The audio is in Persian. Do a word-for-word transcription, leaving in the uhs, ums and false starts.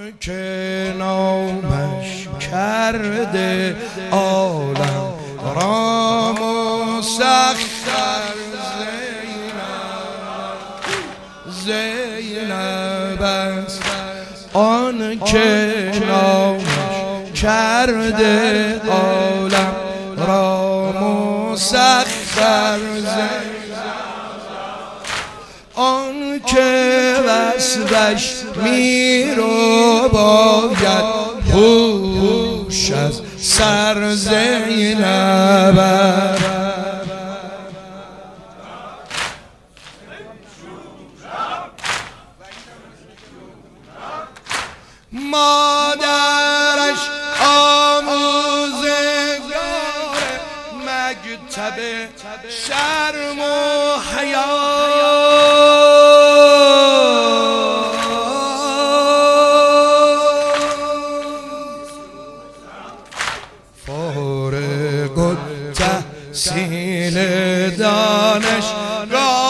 که نامش کرده عالم را مسخر زینب است، آن که نامش کرده عالم را مسخر زینب، آن که وصفش می رو باید هوش از سر زینب. مادرش آموزگار مکتب شرم و حیا، فارغ التحصیل دانشگاه